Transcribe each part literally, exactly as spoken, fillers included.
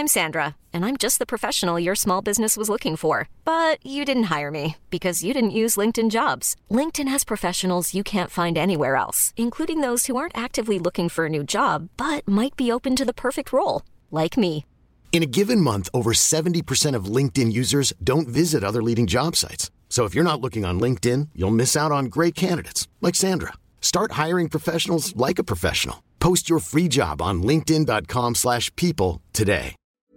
I'm Sandra, and I'm just the professional your small business was looking for. But you didn't hire me because you didn't use LinkedIn Jobs. LinkedIn has professionals you can't find anywhere else, including those who aren't actively looking for a new job, but might be open to the perfect role, like me. In a given month, over seventy percent of LinkedIn users don't visit other leading job sites. So if you're not looking on LinkedIn, you'll miss out on great candidates like Sandra. Start hiring professionals like a professional. Post your free job on linkedin.com slash people today.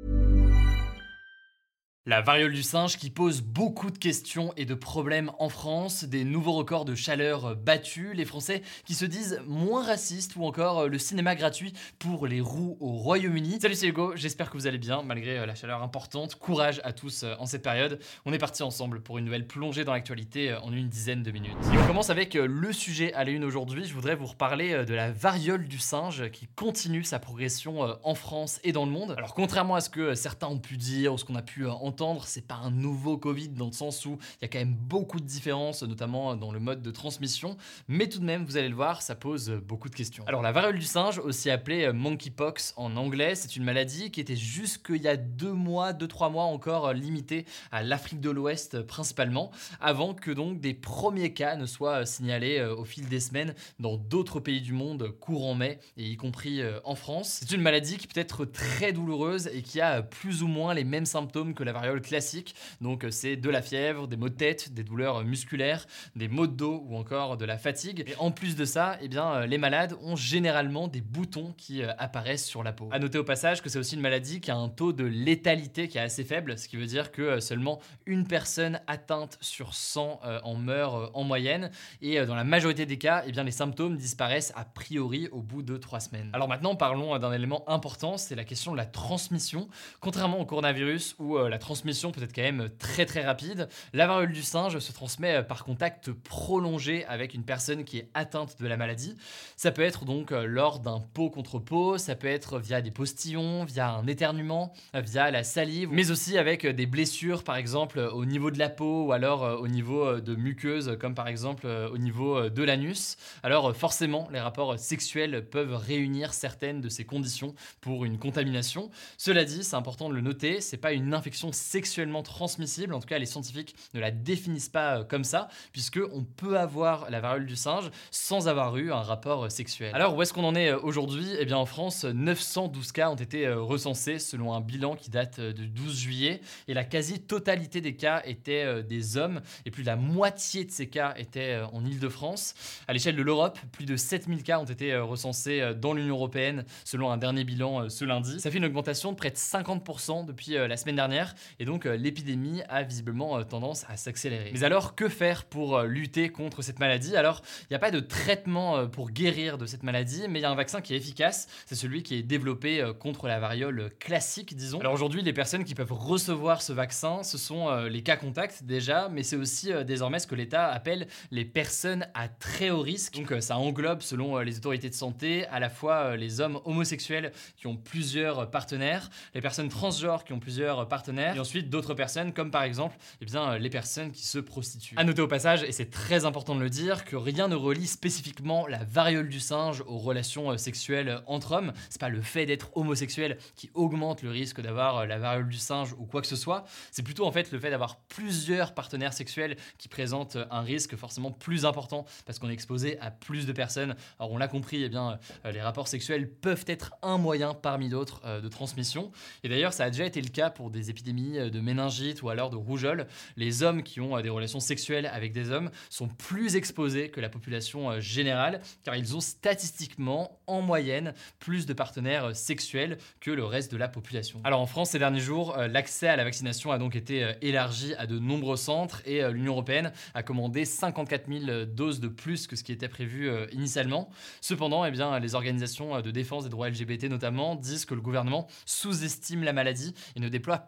La variole du singe qui pose beaucoup de questions et de problèmes en France, des nouveaux records de chaleur battus, les Français qui se disent moins racistes ou encore le cinéma gratuit pour les roux au Royaume-Uni. Salut, c'est Hugo, j'espère que vous allez bien malgré la chaleur importante. Courage à tous en cette période. On est parti ensemble pour une nouvelle plongée dans l'actualité en une dizaine de minutes. Et on commence avec le sujet à la une aujourd'hui. Je voudrais vous reparler de la variole du singe qui continue sa progression en France et dans le monde. Alors contrairement à ce que certains ont pu dire ou ce qu'on a pu entendre, c'est pas un nouveau Covid dans le sens où il y a quand même beaucoup de différences, notamment dans le mode de transmission, mais tout de même, vous allez le voir, ça pose beaucoup de questions. Alors la variole du singe, aussi appelée monkeypox en anglais, c'est une maladie qui était jusqu'il y a deux mois, deux trois mois encore limitée à l'Afrique de l'Ouest principalement, avant que donc des premiers cas ne soient signalés au fil des semaines dans d'autres pays du monde courant mai, et y compris en France. C'est une maladie qui peut être très douloureuse et qui a plus ou moins les mêmes symptômes que la variole classique, donc c'est de la fièvre, des maux de tête, des douleurs musculaires, des maux de dos ou encore de la fatigue. Et en plus de ça, eh bien, les malades ont généralement des boutons qui apparaissent sur la peau. À noter au passage que c'est aussi une maladie qui a un taux de létalité qui est assez faible, ce qui veut dire que seulement une personne atteinte sur cent en meurt en moyenne, et dans la majorité des cas, eh bien, les symptômes disparaissent a priori au bout de trois semaines. Alors maintenant, parlons d'un élément important, c'est la question de la transmission. Contrairement au coronavirus où la transmission peut être quand même très très rapide, la variole du singe se transmet par contact prolongé avec une personne qui est atteinte de la maladie. Ça peut être donc lors d'un pot contre pot, ça peut être via des postillons, via un éternuement, via la salive, mais aussi avec des blessures par exemple au niveau de la peau ou alors au niveau de muqueuses comme par exemple au niveau de l'anus. Alors forcément, les rapports sexuels peuvent réunir certaines de ces conditions pour une contamination. Cela dit, c'est important de le noter, c'est pas une infection sexuellement transmissible, en tout cas les scientifiques ne la définissent pas comme ça, puisqu'on peut avoir la variole du singe sans avoir eu un rapport sexuel. Alors où est-ce qu'on en est aujourd'hui ? Eh bien en France, neuf cent douze cas ont été recensés selon un bilan qui date du douze juillet, et la quasi-totalité des cas étaient des hommes, et plus de la moitié de ces cas étaient en Île-de-France. À l'échelle de l'Europe, plus de sept mille cas ont été recensés dans l'Union européenne selon un dernier bilan ce lundi. Ça fait une augmentation de près de cinquante pour cent depuis la semaine dernière, et donc euh, l'épidémie a visiblement euh, tendance à s'accélérer. Mais alors, que faire pour euh, lutter contre cette maladie ? Alors, il n'y a pas de traitement euh, pour guérir de cette maladie, mais il y a un vaccin qui est efficace, c'est celui qui est développé euh, contre la variole classique, disons. Alors aujourd'hui, les personnes qui peuvent recevoir ce vaccin, ce sont euh, les cas contacts déjà, mais c'est aussi euh, désormais ce que l'État appelle les personnes à très haut risque. Donc euh, ça englobe, selon euh, les autorités de santé, à la fois euh, les hommes homosexuels qui ont plusieurs partenaires, les personnes transgenres qui ont plusieurs partenaires, et ensuite d'autres personnes comme par exemple eh bien, les personnes qui se prostituent. À noter au passage, et c'est très important de le dire, que rien ne relie spécifiquement la variole du singe aux relations sexuelles entre hommes. C'est pas le fait d'être homosexuel qui augmente le risque d'avoir la variole du singe ou quoi que ce soit, c'est plutôt en fait le fait d'avoir plusieurs partenaires sexuels qui présentent un risque forcément plus important parce qu'on est exposé à plus de personnes. Alors on l'a compris, eh bien, les rapports sexuels peuvent être un moyen parmi d'autres de transmission, et d'ailleurs ça a déjà été le cas pour des épidémies de méningite ou alors de rougeole. Les hommes qui ont des relations sexuelles avec des hommes sont plus exposés que la population générale, car ils ont statistiquement, en moyenne, plus de partenaires sexuels que le reste de la population. Alors en France, ces derniers jours, l'accès à la vaccination a donc été élargi à de nombreux centres, et l'Union européenne a commandé cinquante-quatre mille doses de plus que ce qui était prévu initialement. Cependant, eh bien, les organisations de défense des droits L G B T notamment disent que le gouvernement sous-estime la maladie et ne déploie pas assez de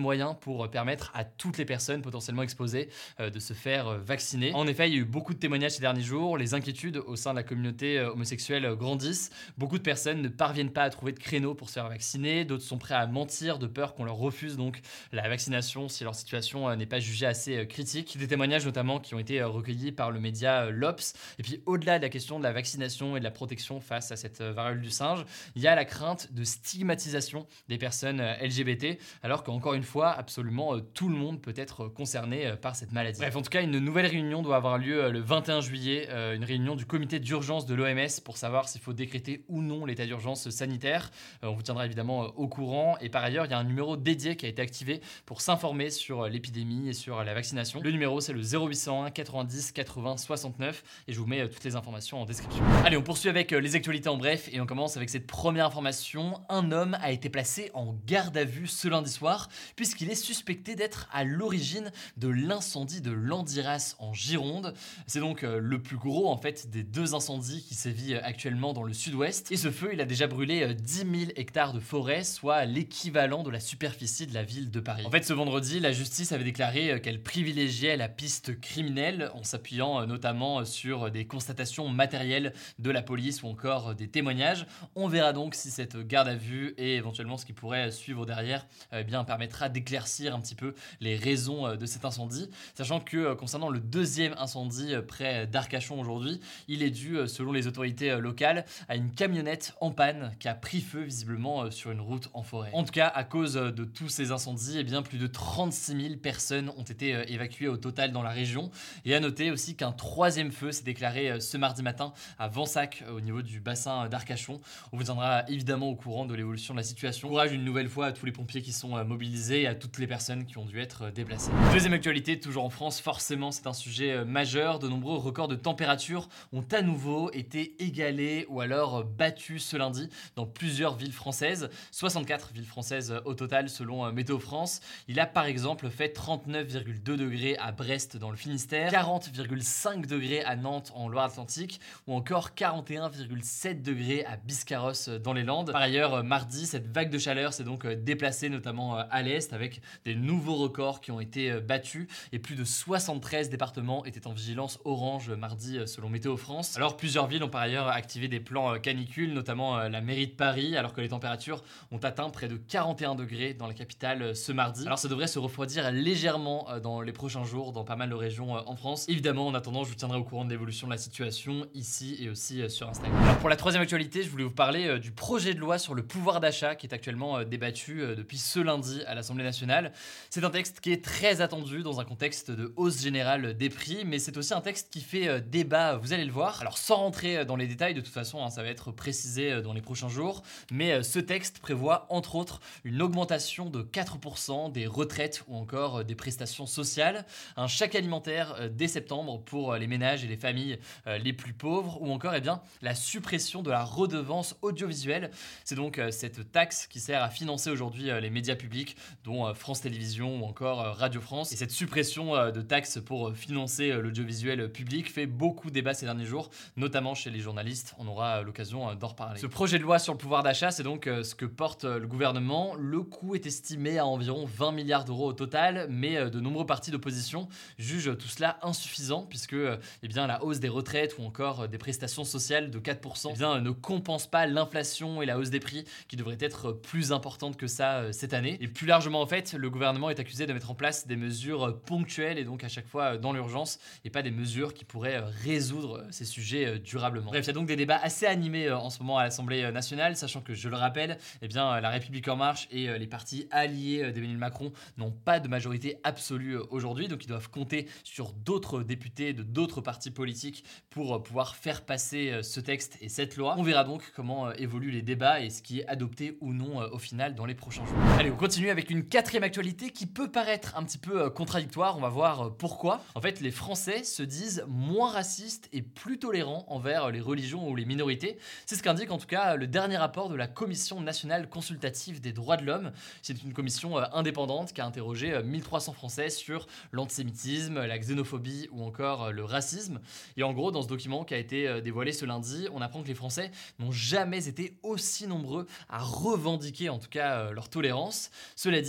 moyens pour permettre à toutes les personnes potentiellement exposées de se faire vacciner. En effet, il y a eu beaucoup de témoignages ces derniers jours, les inquiétudes au sein de la communauté homosexuelle grandissent. Beaucoup de personnes ne parviennent pas à trouver de créneau pour se faire vacciner, d'autres sont prêts à mentir de peur qu'on leur refuse donc la vaccination si leur situation n'est pas jugée assez critique. Des témoignages notamment qui ont été recueillis par le média l'Obs. Et puis au-delà de la question de la vaccination et de la protection face à cette variole du singe, il y a la crainte de stigmatisation des personnes L G B T, alors qu'encore une fois, absolument tout le monde peut être concerné par cette maladie. Bref, en tout cas, une nouvelle réunion doit avoir lieu le vingt et un juillet, une réunion du comité d'urgence de l'O M S pour savoir s'il faut décréter ou non l'état d'urgence sanitaire. On vous tiendra évidemment au courant. Et par ailleurs, il y a un numéro dédié qui a été activé pour s'informer sur l'épidémie et sur la vaccination. Le numéro, c'est le zéro huit cent un quatre-vingt-dix quatre-vingts soixante-neuf et je vous mets toutes les informations en description. Allez, on poursuit avec les actualités en bref et on commence avec cette première information. Un homme a été placé en garde à vue ce lundi soir puisqu'il est suspecté d'être à l'origine de l'incendie de Landiras en Gironde. C'est donc le plus gros en fait des deux incendies qui sévit actuellement dans le sud-ouest. Et ce feu, il a déjà brûlé dix mille hectares de forêt, soit l'équivalent de la superficie de la ville de Paris. En fait, ce vendredi, la justice avait déclaré qu'elle privilégiait la piste criminelle en s'appuyant notamment sur des constatations matérielles de la police ou encore des témoignages. On verra donc si cette garde à vue et éventuellement ce qui pourrait suivre derrière eh bien, permettra d'éclaircir un petit peu les raisons de cet incendie, sachant que concernant le deuxième incendie près d'Arcachon aujourd'hui, il est dû, selon les autorités locales, à une camionnette en panne qui a pris feu visiblement sur une route en forêt. En tout cas, à cause de tous ces incendies, eh bien, plus de trente-six mille personnes ont été évacuées au total dans la région. Et à noter aussi qu'un troisième feu s'est déclaré ce mardi matin à Vensac, au niveau du bassin d'Arcachon. On vous tiendra évidemment au courant de l'évolution de la situation. Courage une nouvelle fois à tous les pompiers qui sont mobilisés et à toutes les personnes qui ont dû être déplacées. Deuxième actualité, toujours en France, forcément c'est un sujet majeur. De nombreux records de température ont à nouveau été égalés ou alors battus ce lundi dans plusieurs villes françaises. soixante-quatre villes françaises au total selon Météo France. Il a par exemple fait trente-neuf virgule deux degrés à Brest dans le Finistère, quarante virgule cinq degrés à Nantes en Loire-Atlantique ou encore quarante et un virgule sept degrés à Biscarrosse dans les Landes. Par ailleurs, mardi, cette vague de chaleur s'est donc déplacée notamment à l'est avec des nouveaux records qui ont été battus et plus de soixante-treize départements étaient en vigilance orange mardi selon Météo France. Alors plusieurs villes ont par ailleurs activé des plans canicules, notamment la mairie de Paris, alors que les températures ont atteint près de quarante et un degrés dans la capitale ce mardi. Alors ça devrait se refroidir légèrement dans les prochains jours dans pas mal de régions en France. Évidemment, en attendant, je vous tiendrai au courant de l'évolution de la situation ici et aussi sur Instagram. Alors pour la troisième actualité, je voulais vous parler du projet de loi sur le pouvoir d'achat qui est actuellement débattu depuis ce lundi à l'Assemblée nationale. C'est un texte qui est très attendu dans un contexte de hausse générale des prix, mais c'est aussi un texte qui fait débat, vous allez le voir. Alors sans rentrer dans les détails, de toute façon, hein, ça va être précisé dans les prochains jours, mais ce texte prévoit entre autres une augmentation de quatre pour cent des retraites ou encore des prestations sociales, un chèque alimentaire dès septembre pour les ménages et les familles les plus pauvres, ou encore eh bien, la suppression de la redevance audiovisuelle. C'est donc cette taxe qui sert à financer aujourd'hui les médias publics, dont France Télévisions ou encore Radio France. Et cette suppression de taxes pour financer l'audiovisuel public fait beaucoup débat ces derniers jours, notamment chez les journalistes. On aura l'occasion d'en reparler. Ce projet de loi sur le pouvoir d'achat, c'est donc ce que porte le gouvernement. Le coût est estimé à environ vingt milliards d'euros au total, mais de nombreux partis d'opposition jugent tout cela insuffisant puisque eh bien, la hausse des retraites ou encore des prestations sociales de quatre pour cent eh bien, ne compense pas l'inflation et la hausse des prix qui devrait être plus importante que ça cette année. Et plus largement en fait, le gouvernement est accusé de mettre en place des mesures ponctuelles et donc à chaque fois dans l'urgence et pas des mesures qui pourraient résoudre ces sujets durablement. Bref, il y a donc des débats assez animés en ce moment à l'Assemblée nationale, sachant que je le rappelle, eh bien, la République en marche et les partis alliés d'Emmanuel Macron n'ont pas de majorité absolue aujourd'hui, donc ils doivent compter sur d'autres députés de d'autres partis politiques pour pouvoir faire passer ce texte et cette loi. On verra donc comment évoluent les débats et ce qui est adopté ou non au final dans les prochains jours. Allez, on continue avec une quatrième actualité qui peut paraître un petit peu contradictoire, on va voir pourquoi. En fait, les Français se disent moins racistes et plus tolérants envers les religions ou les minorités. C'est ce qu'indique en tout cas le dernier rapport de la Commission nationale consultative des droits de l'homme. C'est une commission indépendante qui a interrogé mille trois cents Français sur l'antisémitisme, la xénophobie ou encore le racisme. Et en gros, dans ce document qui a été dévoilé ce lundi, on apprend que les Français n'ont jamais été aussi nombreux à revendiquer en tout cas leur tolérance. Cela dit,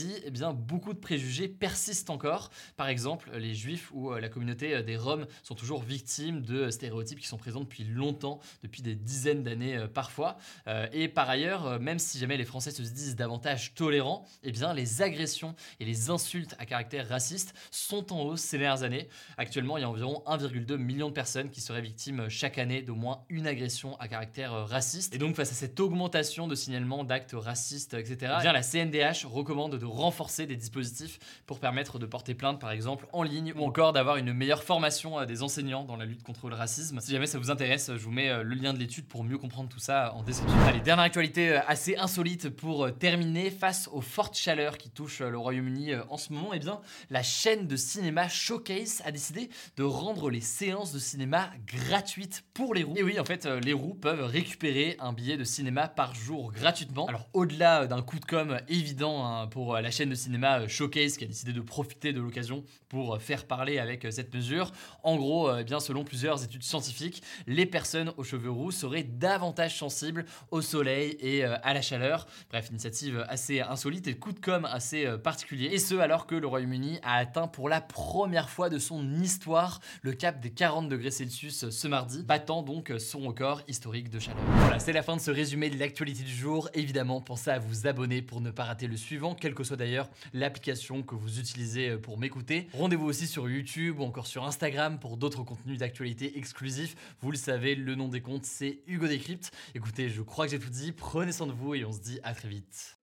dit, eh bien, beaucoup de préjugés persistent encore. Par exemple, les Juifs ou la communauté des Roms sont toujours victimes de stéréotypes qui sont présents depuis longtemps, depuis des dizaines d'années euh, parfois. Euh, et par ailleurs, euh, même si jamais les Français se disent davantage tolérants, eh bien, les agressions et les insultes à caractère raciste sont en hausse ces dernières années. Actuellement, il y a environ un virgule deux million de personnes qui seraient victimes chaque année d'au moins une agression à caractère euh, raciste. Et donc, face à cette augmentation de signalements d'actes racistes, et cetera, eh bien, la C N D H recommande de renforcer des dispositifs pour permettre de porter plainte, par exemple, en ligne, ou encore d'avoir une meilleure formation euh, des enseignants dans la lutte contre le racisme. Si jamais ça vous intéresse, je vous mets euh, le lien de l'étude pour mieux comprendre tout ça en description. Allez, dernière actualité euh, assez insolite pour euh, terminer. Face aux fortes chaleurs qui touchent euh, le Royaume-Uni euh, en ce moment, eh bien, la chaîne de cinéma Showcase a décidé de rendre les séances de cinéma gratuites pour les roux. Et oui, en fait, euh, les roux peuvent récupérer un billet de cinéma par jour gratuitement. Alors, au-delà d'un coup de com' évident hein, pour euh, la chaîne de cinéma Showcase qui a décidé de profiter de l'occasion pour euh, faire parler avec euh, cette mesure, en gros, euh, eh bien, selon plusieurs études scientifiques, les personnes aux cheveux roux seraient davantage sensibles au soleil et euh, à la chaleur. Bref, initiative assez insolite et coup de com' assez euh, particulier. Et ce, alors que le Royaume-Uni a atteint pour la première fois de son histoire le cap des quarante degrés Celsius ce mardi, battant donc son record historique de chaleur. Voilà, c'est la fin de ce résumé de l'actualité du jour. Évidemment, pensez à vous abonner pour ne pas rater le suivant, quelle que soit d'ailleurs l'application que vous utilisez pour m'écouter. Rendez-vous aussi sur YouTube ou encore sur Instagram pour d'autres contenus d'actualité exclusifs. Vous le savez, le nom des comptes, c'est Hugo Décrypte. Écoutez, je crois que j'ai tout dit. Prenez soin de vous et on se dit à très vite.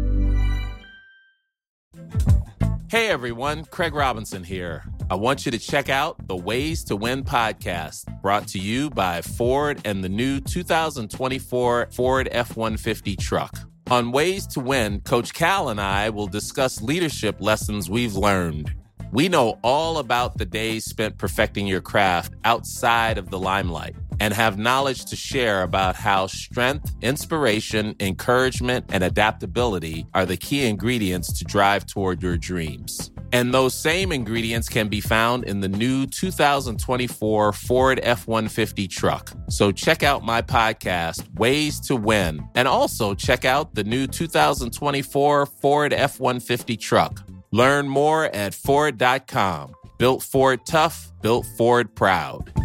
Hey everyone, Craig Robinson here. I want you to check out the Ways to Win podcast, brought to you by Ford and the new two thousand twenty-four Ford F one fifty truck. On Ways to Win, Coach Cal and I will discuss leadership lessons we've learned. We know all about the days spent perfecting your craft outside of the limelight and have knowledge to share about how strength, inspiration, encouragement, and adaptability are the key ingredients to drive toward your dreams. And those same ingredients can be found in the new two thousand twenty-four Ford F one fifty truck. So check out my podcast, Ways to Win, and also check out the new two thousand twenty-four Ford F one fifty truck. Learn more at Ford dot com. Built Ford tough, built Ford proud.